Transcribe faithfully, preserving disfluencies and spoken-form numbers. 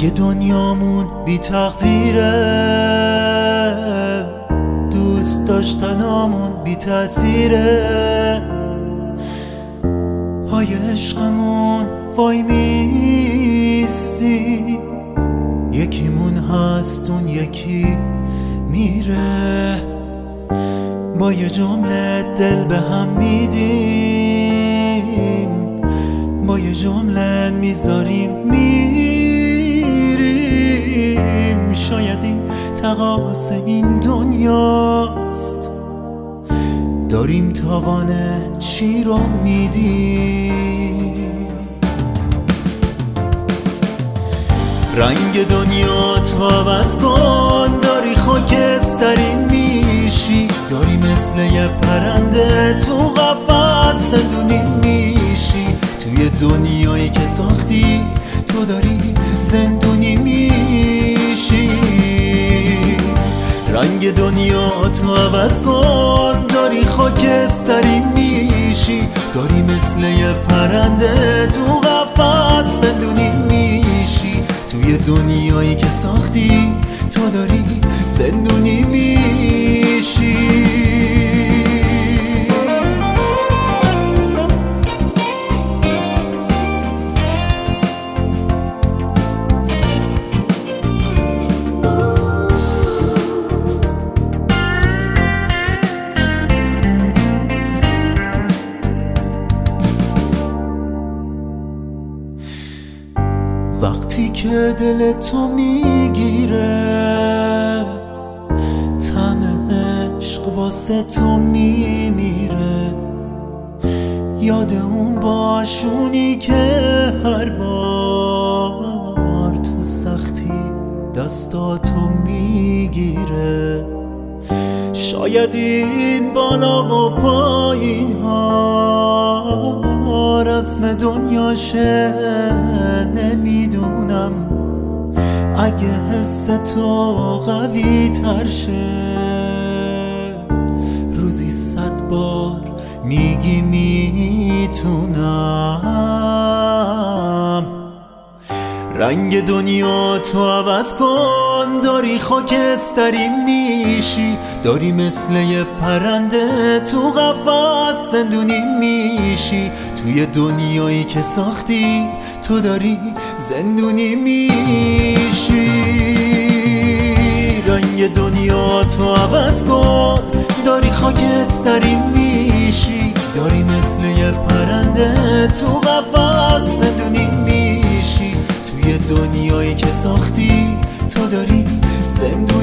اگه دنیامون بی تقدیره، دوست داشتنامون بی تأثیره، پای عشقمون وای میسی، یکیمون هست اون یکی میره، با یه جمله دل به هم میدیم، با یه جمله میذاریم میریم. شاید این تقاضا این دنیاست، داریم تاوان چی رو میدیم. رنگ دنیا تو عوض کن، داری خاکستری میشی، داری مثل یه پرنده تو قفس زندونی میشی، توی دنیایی که ساختی تو داری زندونی میشی. رنگ دنیا تو عوض کن، داری خاکستری میشی، داری مثل یه پرنده تو قفس زندونی میشی، توی دنیایی که ساختی تو داری زندونی میشی. وقتی که دل تو میگیره، طعم عشق واسه تو میمیره، یاد اون باشونی که هر بار تو سختی دستاتو میگیره. شاید این بالا و پایین ها رسم دنیاشه، نمیدونم اگه حس تو قوی تر شه، روزی صد بار میگی میتونم. رنگ دنیا تو عوض کن، داری خاکستری میشی، داری مثل یه پرنده تو قفس زندونی میشی، توی دنیایی که ساختی تو داری زندونی میشی. رنگ دنیا تو عوض کن، داری خاکستری میشی، داری مثل یه پرنده تو قفس زندونی میشی، توی دنیایی که ساختی تو داری زندونی